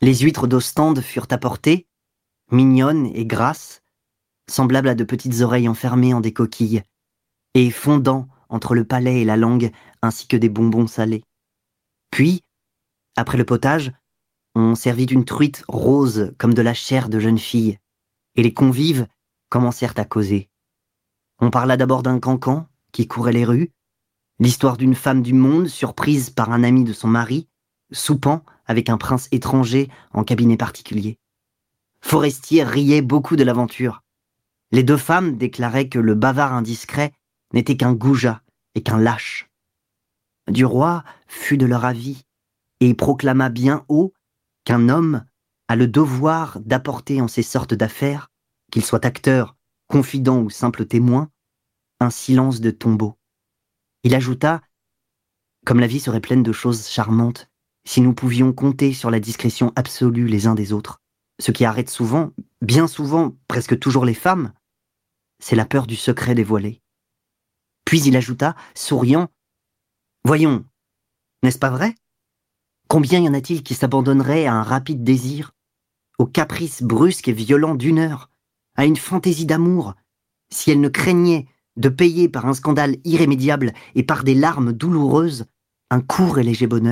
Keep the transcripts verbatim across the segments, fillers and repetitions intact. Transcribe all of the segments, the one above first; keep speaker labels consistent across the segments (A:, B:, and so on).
A: Les huîtres d'Ostende furent apportées, mignonnes et grasses, semblables à de petites oreilles enfermées en des coquilles, et fondant entre le palais et la langue, ainsi que des bonbons salés. Puis, après le potage, on servit une truite rose comme de la chair de jeune fille, et les convives commencèrent à causer. On parla d'abord d'un cancan qui courait les rues, l'histoire d'une femme du monde surprise par un ami de son mari, soupant avec un prince étranger en cabinet particulier. Forestier riait beaucoup de l'aventure. Les deux femmes déclaraient que le bavard indiscret n'était qu'un goujat et qu'un lâche. Du roi fut de leur avis et proclama bien haut qu'un homme a le devoir d'apporter en ces sortes d'affaires, qu'il soit acteur, confident ou simple témoin, un silence de tombeau. Il ajouta, comme la vie serait pleine de choses charmantes, si nous pouvions compter sur la discrétion absolue les uns des autres, ce qui arrête souvent, bien souvent, presque toujours les femmes, c'est la peur du secret dévoilé. Puis il ajouta, souriant, « Voyons, n'est-ce pas vrai ? Combien y en a-t-il qui s'abandonneraient à un rapide désir, au caprice brusque et violent d'une heure, à une fantaisie d'amour, si elle ne craignait de payer par un scandale irrémédiable et par des larmes douloureuses un court et léger bonheur. »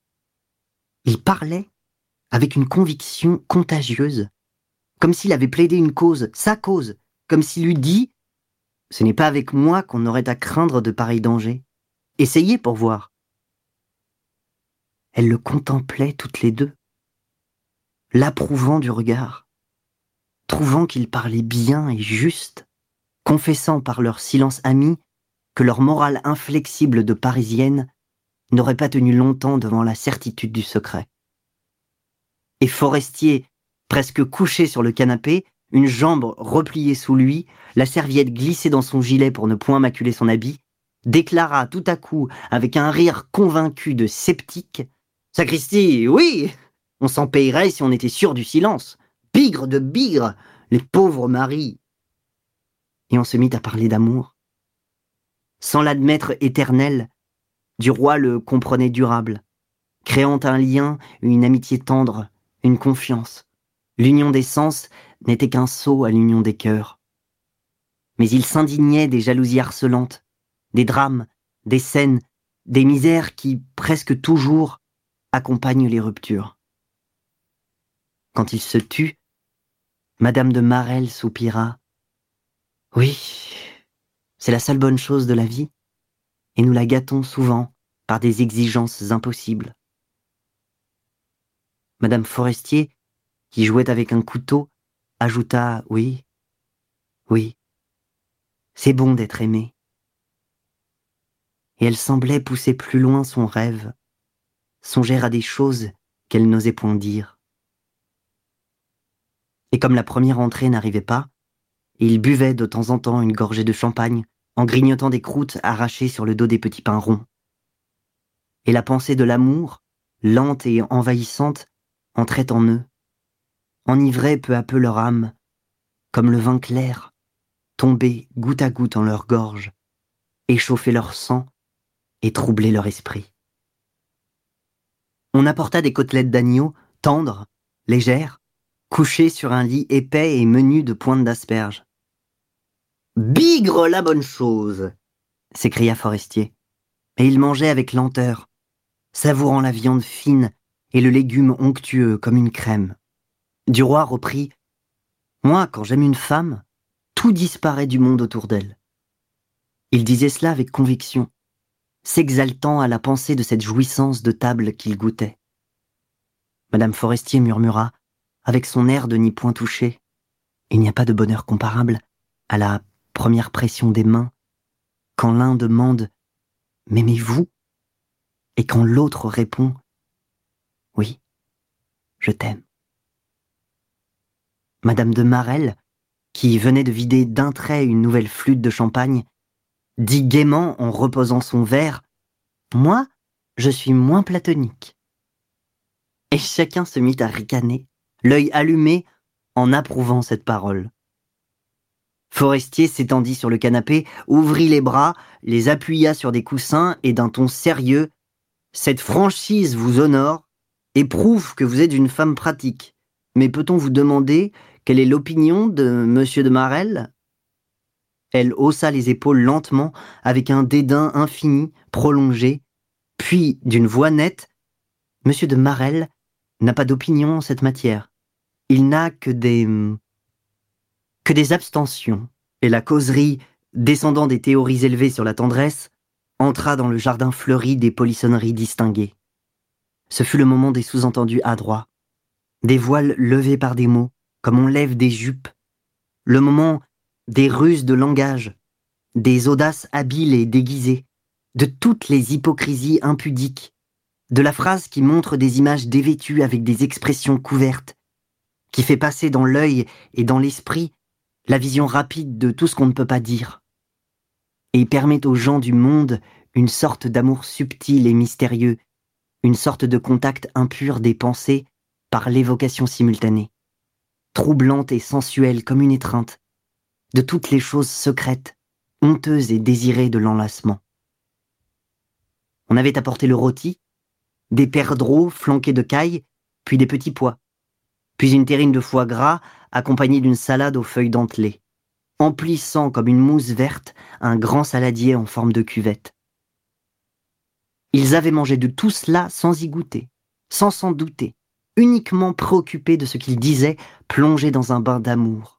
A: Il parlait avec une conviction contagieuse, comme s'il avait plaidé une cause, sa cause, comme s'il eût dit « Ce n'est pas avec moi qu'on aurait à craindre de pareils dangers. Essayez pour voir. » Elles le contemplaient toutes les deux, l'approuvant du regard, trouvant qu'il parlait bien et juste, confessant par leur silence ami que leur morale inflexible de Parisienne n'aurait pas tenu longtemps devant la certitude du secret. Et Forestier, presque couché sur le canapé, une jambe repliée sous lui, la serviette glissée dans son gilet pour ne point maculer son habit, déclara tout à coup, avec un rire convaincu de sceptique, « Sacristi, oui, on s'en payerait si on était sûr du silence. Bigre de bigre, les pauvres maris !» Et on se mit à parler d'amour. Sans l'admettre éternel, du roi le comprenait durable, créant un lien, une amitié tendre, une confiance. L'union des sens n'était qu'un sceau à l'union des cœurs. Mais il s'indignait des jalousies harcelantes, des drames, des scènes, des misères qui, presque toujours, accompagnent les ruptures. Quand il se tut, Madame de Marelle soupira. « Oui, c'est la seule bonne chose de la vie, et nous la gâtons souvent par des exigences impossibles. » Madame Forestier, qui jouait avec un couteau, ajouta « Oui, oui, c'est bon d'être aimé. » Et elle semblait pousser plus loin son rêve, songer à des choses qu'elle n'osait point dire. Et comme la première entrée n'arrivait pas, il buvait de temps en temps une gorgée de champagne en grignotant des croûtes arrachées sur le dos des petits pains ronds. Et la pensée de l'amour, lente et envahissante, entrait en eux, enivrait peu à peu leur âme, comme le vin clair, tombait goutte à goutte en leur gorge, échauffait leur sang et troublait leur esprit. On apporta des côtelettes d'agneau, tendres, légères, couchées sur un lit épais et menu de pointes d'asperges. « Bigre la bonne chose !» s'écria Forestier. Et il mangeait avec lenteur, savourant la viande fine et le légume onctueux comme une crème. Duroy reprit « Moi, quand j'aime une femme, tout disparaît du monde autour d'elle. » Il disait cela avec conviction, s'exaltant à la pensée de cette jouissance de table qu'il goûtait. Madame Forestier murmura, avec son air de n'y point toucher, « Il n'y a pas de bonheur comparable à la première pression des mains, quand l'un demande « M'aimez-vous » et quand l'autre répond « Oui, je t'aime. » Madame de Marelle, qui venait de vider d'un trait une nouvelle flûte de champagne, dit gaiement en reposant son verre « Moi, je suis moins platonique. » Et chacun se mit à ricaner, l'œil allumé en approuvant cette parole. Forestier s'étendit sur le canapé, ouvrit les bras, les appuya sur des coussins et d'un ton sérieux « Cette franchise vous honore et prouve que vous êtes une femme pratique. Mais peut-on vous demander quelle est l'opinion de Monsieur de Marelle ?» Elle haussa les épaules lentement, avec un dédain infini, prolongé, puis, d'une voix nette, « Monsieur de Marelle n'a pas d'opinion en cette matière. Il n'a que des... que des abstentions. » Et la causerie, descendant des théories élevées sur la tendresse, entra dans le jardin fleuri des polissonneries distinguées. Ce fut le moment des sous-entendus adroits, des voiles levés par des mots, comme on lève des jupes, le moment des ruses de langage, des audaces habiles et déguisées, de toutes les hypocrisies impudiques, de la phrase qui montre des images dévêtues avec des expressions couvertes, qui fait passer dans l'œil et dans l'esprit la vision rapide de tout ce qu'on ne peut pas dire, et permet aux gens du monde une sorte d'amour subtil et mystérieux, une sorte de contact impur des pensées par l'évocation simultanée, troublante et sensuelle comme une étreinte, de toutes les choses secrètes, honteuses et désirées de l'enlacement. On avait apporté le rôti, des perdreaux flanqués de caille, puis des petits pois, puis une terrine de foie gras accompagnée d'une salade aux feuilles dentelées, emplissant comme une mousse verte un grand saladier en forme de cuvette. Ils avaient mangé de tout cela sans y goûter, sans s'en douter, uniquement préoccupés de ce qu'ils disaient, plongés dans un bain d'amour.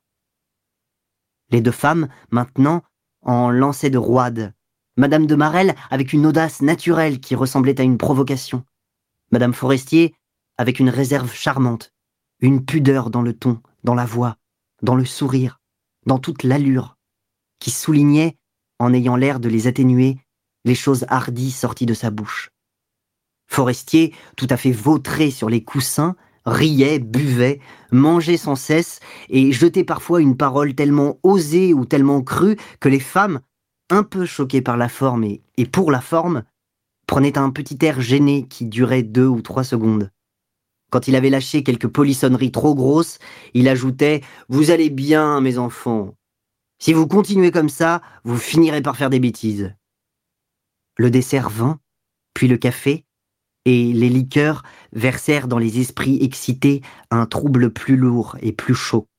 A: Les deux femmes, maintenant, en lançaient de roides. Madame de Marelle avec une audace naturelle qui ressemblait à une provocation. Madame Forestier avec une réserve charmante, une pudeur dans le ton, dans la voix, dans le sourire, dans toute l'allure, qui soulignait, en ayant l'air de les atténuer, les choses hardies sorties de sa bouche. Forestier, tout à fait vautré sur les coussins, riait, buvait, mangeait sans cesse et jetait parfois une parole tellement osée ou tellement crue que les femmes, un peu choquées par la forme et, et pour la forme, prenaient un petit air gêné qui durait deux ou trois secondes. Quand il avait lâché quelques polissonneries trop grosses, il ajoutait « Vous allez bien, mes enfants. Si vous continuez comme ça, vous finirez par faire des bêtises. » Le dessert vint, puis le café, et les liqueurs versèrent dans les esprits excités un trouble plus lourd et plus chaud.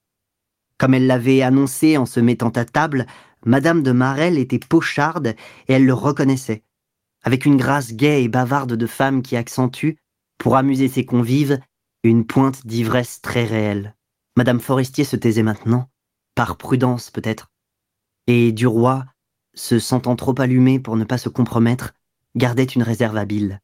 A: Comme elle l'avait annoncé en se mettant à table, Madame de Marelle était pocharde et elle le reconnaissait, avec une grâce gaie et bavarde de femme qui accentue, pour amuser ses convives, une pointe d'ivresse très réelle. Madame Forestier se taisait maintenant, par prudence peut-être, et Duroy, se sentant trop allumé pour ne pas se compromettre, gardait une réserve habile.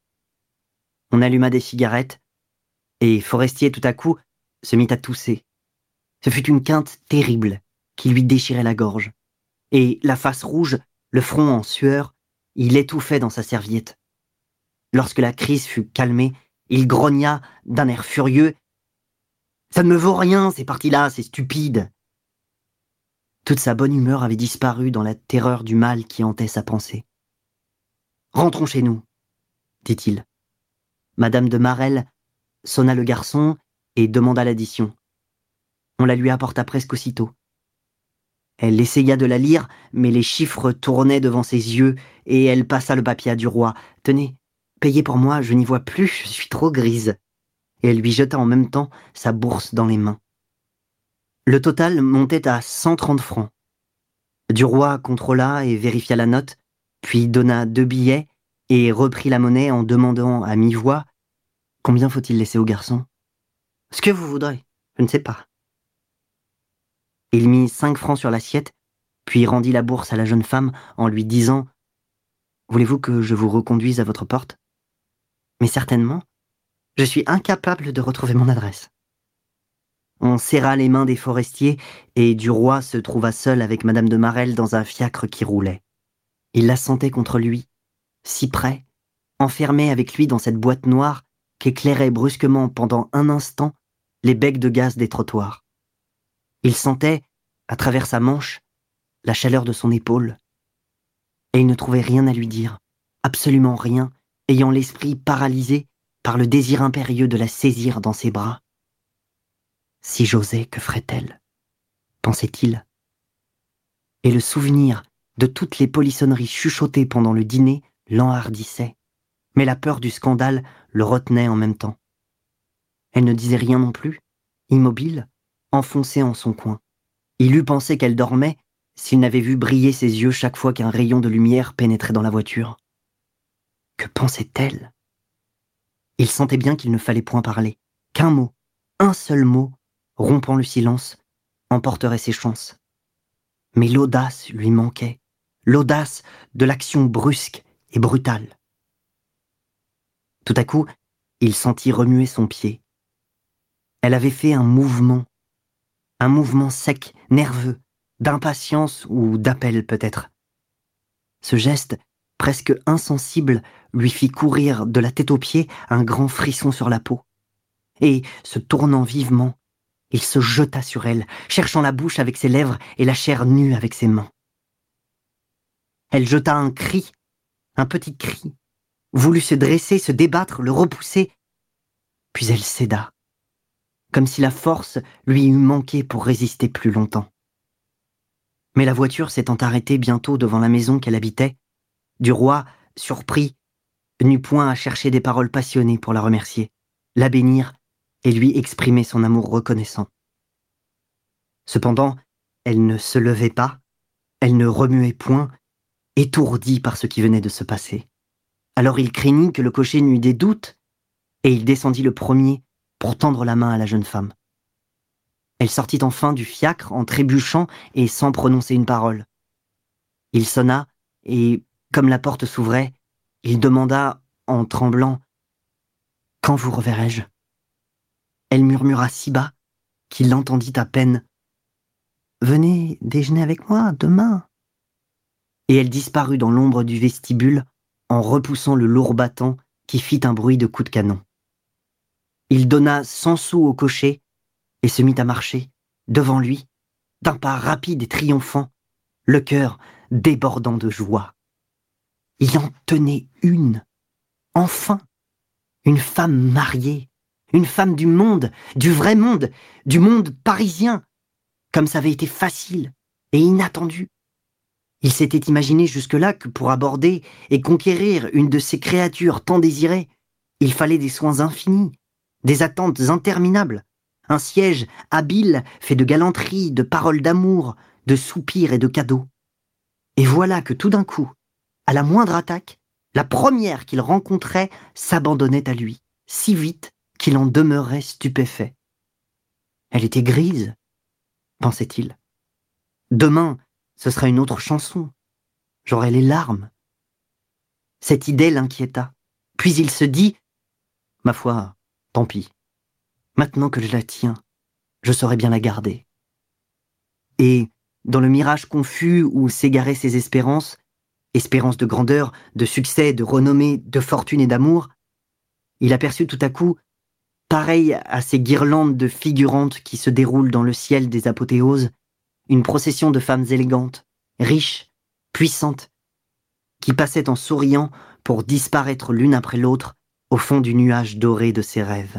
A: On alluma des cigarettes, et Forestier tout à coup se mit à tousser. Ce fut une quinte terrible qui lui déchirait la gorge, et la face rouge, le front en sueur, il étouffait dans sa serviette. Lorsque la crise fut calmée, il grogna d'un air furieux « Ça ne me vaut rien, ces parties-là, c'est stupide !» Toute sa bonne humeur avait disparu dans la terreur du mal qui hantait sa pensée. « Rentrons chez nous, » dit-il. Madame de Marelle sonna le garçon et demanda l'addition. On la lui apporta presque aussitôt. Elle essaya de la lire, mais les chiffres tournaient devant ses yeux et elle passa le papier à Duroy. « Tenez, payez pour moi, je n'y vois plus, je suis trop grise. » Et elle lui jeta en même temps sa bourse dans les mains. Le total montait à cent trente francs. Duroy contrôla et vérifia la note, puis donna deux billets et reprit la monnaie en demandant à mi-voix « Combien faut-il laisser au garçon ?»« Ce que vous voudrez, je ne sais pas. » Il mit cinq francs sur l'assiette, puis rendit la bourse à la jeune femme en lui disant « Voulez-vous que je vous reconduise à votre porte ? » ?»« Mais certainement, je suis incapable de retrouver mon adresse. » On serra les mains des forestiers et Duroy se trouva seul avec Madame de Marelle dans un fiacre qui roulait. Il la sentait contre lui, si près, enfermée avec lui dans cette boîte noire qu'éclairaient brusquement pendant un instant les becs de gaz des trottoirs. Il sentait, à travers sa manche, la chaleur de son épaule. Et il ne trouvait rien à lui dire, absolument rien, ayant l'esprit paralysé par le désir impérieux de la saisir dans ses bras. Si j'osais, que ferait-elle ? Pensait-il. Et le souvenir de toutes les polissonneries chuchotées pendant le dîner l'enhardissait, mais la peur du scandale le retenait en même temps. Elle ne disait rien non plus, immobile, enfoncée en son coin. Il eût pensé qu'elle dormait s'il n'avait vu briller ses yeux chaque fois qu'un rayon de lumière pénétrait dans la voiture. Que pensait-elle? Il sentait bien qu'il ne fallait point parler, qu'un mot, un seul mot, rompant le silence, emporterait ses chances. Mais l'audace lui manquait, l'audace de l'action brusque et brutale. Tout à coup, il sentit remuer son pied. Elle avait fait un mouvement, un mouvement sec, nerveux, d'impatience ou d'appel peut-être. Ce geste, presque insensible, lui fit courir de la tête aux pieds un grand frisson sur la peau. Et, se tournant vivement, il se jeta sur elle, cherchant la bouche avec ses lèvres et la chair nue avec ses mains. Elle jeta un cri, un petit cri, voulut se dresser, se débattre, le repousser, puis elle céda, comme si la force lui eût manqué pour résister plus longtemps. Mais la voiture s'étant arrêtée bientôt devant la maison qu'elle habitait, du roi, surpris, n'eut point à chercher des paroles passionnées pour la remercier, la bénir et lui exprimer son amour reconnaissant. Cependant, elle ne se levait pas, elle ne remuait point, étourdie par ce qui venait de se passer. Alors il craignit que le cocher n'eût des doutes, et il descendit le premier pour tendre la main à la jeune femme. Elle sortit enfin du fiacre en trébuchant et sans prononcer une parole. Il sonna, et, comme la porte s'ouvrait, il demanda, en tremblant, « Quand vous reverrai-je » Elle murmura si bas qu'il l'entendit à peine. « Venez déjeuner avec moi demain. » Et elle disparut dans l'ombre du vestibule en repoussant le lourd battant qui fit un bruit de coup de canon. Il donna cent sous au cocher et se mit à marcher, devant lui, d'un pas rapide et triomphant, le cœur débordant de joie. Il en tenait une, enfin, une femme mariée, une femme du monde, du vrai monde, du monde parisien, comme ça avait été facile et inattendu. Il s'était imaginé jusque-là que pour aborder et conquérir une de ces créatures tant désirées, il fallait des soins infinis, des attentes interminables, un siège habile fait de galanterie, de paroles d'amour, de soupirs et de cadeaux. Et voilà que tout d'un coup, à la moindre attaque, la première qu'il rencontrait s'abandonnait à lui, si vite qu'il en demeurait stupéfait. Elle était grise, pensait-il. Demain, ce sera une autre chanson. J'aurai les larmes. Cette idée l'inquiéta. Puis il se dit, ma foi, tant pis. Maintenant que je la tiens, je saurai bien la garder. Et, dans le mirage confus où s'égaraient ses espérances, espérances de grandeur, de succès, de renommée, de fortune et d'amour, il aperçut tout à coup, pareil à ces guirlandes de figurantes qui se déroulent dans le ciel des apothéoses, une procession de femmes élégantes, riches, puissantes, qui passaient en souriant pour disparaître l'une après l'autre au fond du nuage doré de ses rêves.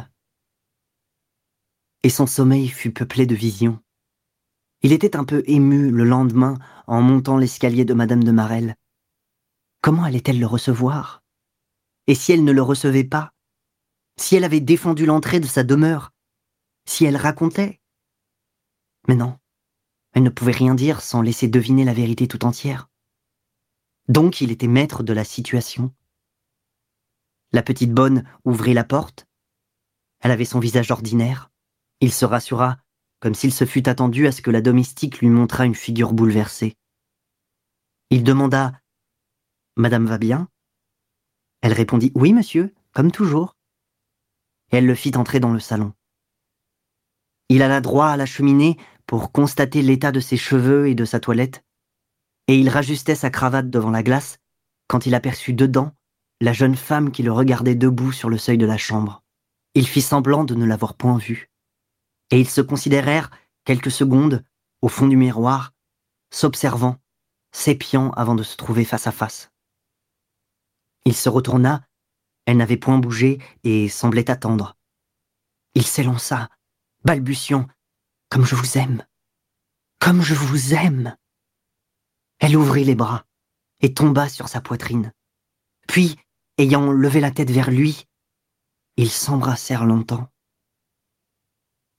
A: Et son sommeil fut peuplé de visions. Il était un peu ému le lendemain en montant l'escalier de Madame de Marelle. Comment allait-elle le recevoir? Et si elle ne le recevait pas? Si elle avait défendu l'entrée de sa demeure? Si elle racontait? Mais non, elle ne pouvait rien dire sans laisser deviner la vérité tout entière. Donc il était maître de la situation. La petite bonne ouvrit la porte. Elle avait son visage ordinaire. Il se rassura, comme s'il se fût attendu à ce que la domestique lui montrât une figure bouleversée. Il demanda « Madame va bien ?» Elle répondit « Oui, monsieur, comme toujours. » Et elle le fit entrer dans le salon. Il alla droit à la cheminée pour constater l'état de ses cheveux et de sa toilette, et il rajustait sa cravate devant la glace quand il aperçut dedans la jeune femme qui le regardait debout sur le seuil de la chambre. Il fit semblant de ne l'avoir point vue, et ils se considérèrent quelques secondes au fond du miroir, s'observant, s'épiant avant de se trouver face à face. Il se retourna, elle n'avait point bougé et semblait attendre. Il s'élança, balbutiant « Comme je vous aime, comme je vous aime !» Elle ouvrit les bras et tomba sur sa poitrine. Puis, ayant levé la tête vers lui, ils s'embrassèrent longtemps.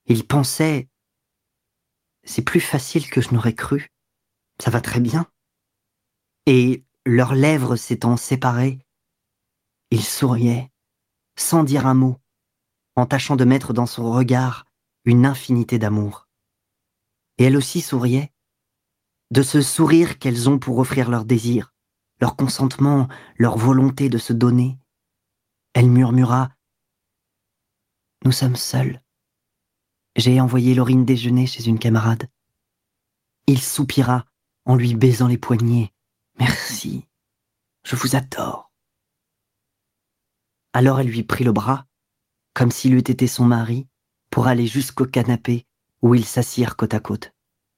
A: Il pensait « C'est plus facile que je n'aurais cru. Ça va très bien. » Et leurs lèvres s'étant séparées, il souriait, sans dire un mot, en tâchant de mettre dans son regard une infinité d'amour. Et elle aussi souriait, de ce sourire qu'elles ont pour offrir leur désir, leur consentement, leur volonté de se donner. Elle murmura « Nous sommes seuls. J'ai envoyé Laurine déjeuner chez une camarade. » Il soupira en lui baisant les poignets. « Merci, je vous adore. » Alors elle lui prit le bras, comme s'il eût été son mari, pour aller jusqu'au canapé où ils s'assirent côte à côte.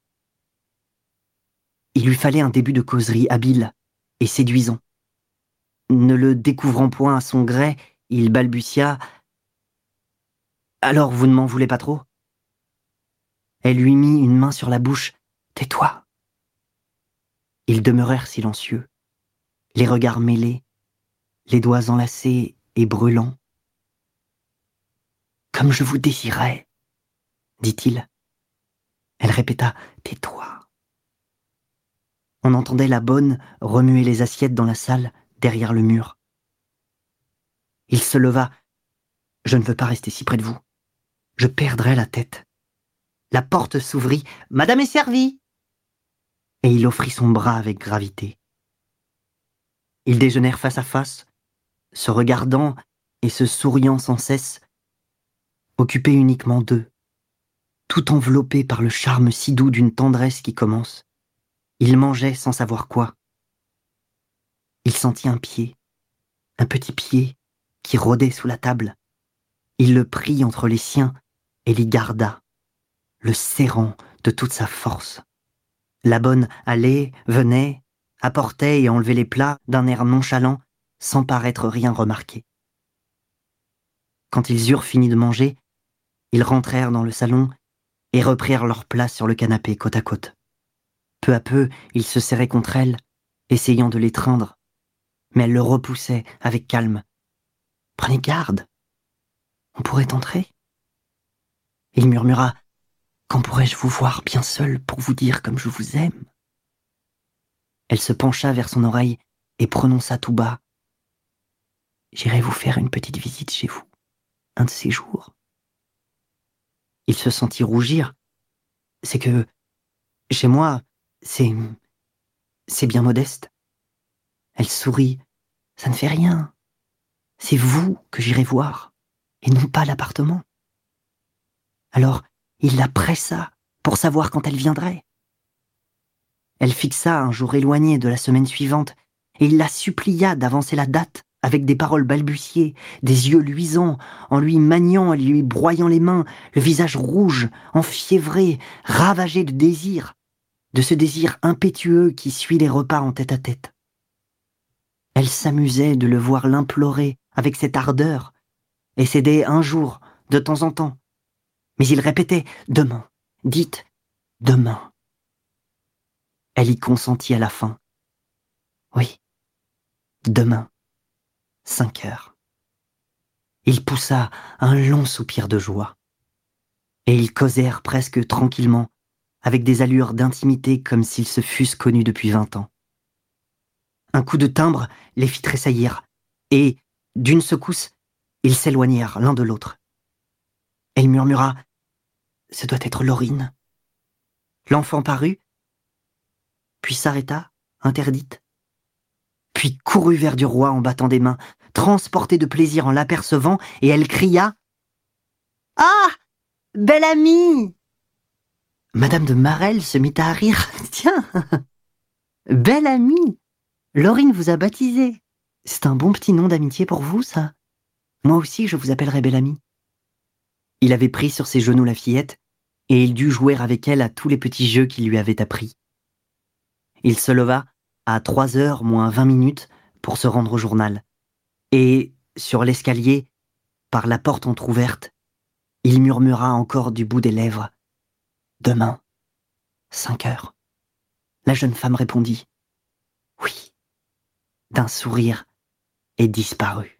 A: Il lui fallait un début de causerie habile et séduisant. Ne le découvrant point à son gré, il balbutia « Alors vous ne m'en voulez pas trop ?» Elle lui mit une main sur la bouche. « Tais-toi !» Ils demeurèrent silencieux, les regards mêlés, les doigts enlacés et brûlants. « Comme je vous désirais !» dit-il. Elle répéta « Tais-toi !» On entendait la bonne remuer les assiettes dans la salle, derrière le mur. Il se leva. « Je ne veux pas rester si près de vous. Je perdrais la tête. » La porte s'ouvrit. « Madame est servie !» Et il offrit son bras avec gravité. Ils déjeunèrent face à face, se regardant et se souriant sans cesse, occupés uniquement d'eux, tout enveloppés par le charme si doux d'une tendresse qui commence. Il mangeait sans savoir quoi. Il sentit un pied, un petit pied, qui rôdait sous la table. Il le prit entre les siens et l'y garda, le serrant de toute sa force. La bonne allait, venait, apportait et enlevait les plats d'un air nonchalant, sans paraître rien remarquer. Quand ils eurent fini de manger, ils rentrèrent dans le salon et reprirent leur place sur le canapé côte à côte. Peu à peu, il se serrait contre elle, essayant de l'étreindre, mais elle le repoussait avec calme. « Prenez garde, on pourrait entrer. » Il murmura « Quand pourrais-je vous voir bien seul pour vous dire comme je vous aime ?» Elle se pencha vers son oreille et prononça tout bas « J'irai vous faire une petite visite chez vous, un de ces jours. » Il se sentit rougir. « C'est que, chez moi, c'est... c'est bien modeste. » Elle sourit. « Ça ne fait rien. C'est vous que j'irai voir, et non pas l'appartement. » Alors, il la pressa pour savoir quand elle viendrait. Elle fixa un jour éloigné de la semaine suivante, et il la supplia d'avancer la date avec des paroles balbutiées, des yeux luisants, en lui maniant et lui broyant les mains, le visage rouge, enfiévré, ravagé de désir, de ce désir impétueux qui suit les repas en tête à tête. Elle s'amusait de le voir l'implorer avec cette ardeur, et cédait un jour, de temps en temps. Mais il répétait « Demain, dites demain ». Elle y consentit à la fin. Oui, demain, cinq heures. Il poussa un long soupir de joie. Et ils causèrent presque tranquillement, avec des allures d'intimité comme s'ils se fussent connus depuis vingt ans. Un coup de timbre les fit tressaillir, et, d'une secousse, ils s'éloignèrent l'un de l'autre. Elle murmura « Ce doit être Laurine ». L'enfant parut, puis s'arrêta, interdite, puis courut vers du roi en battant des mains, transportée de plaisir en l'apercevant, et elle cria « Ah, belle amie !» Madame de Marelle se mit à rire. « Tiens, belle amie, Laurine vous a baptisé. C'est un bon petit nom d'amitié pour vous, ça. Moi aussi, je vous appellerai belle amie. » Il avait pris sur ses genoux la fillette, et il dut jouer avec elle à tous les petits jeux qu'il lui avait appris. Il se leva à trois heures moins vingt minutes pour se rendre au journal, et, sur l'escalier, par la porte entr'ouverte, il murmura encore du bout des lèvres « Demain, cinq heures. » La jeune femme répondit « Oui » d'un sourire et disparut.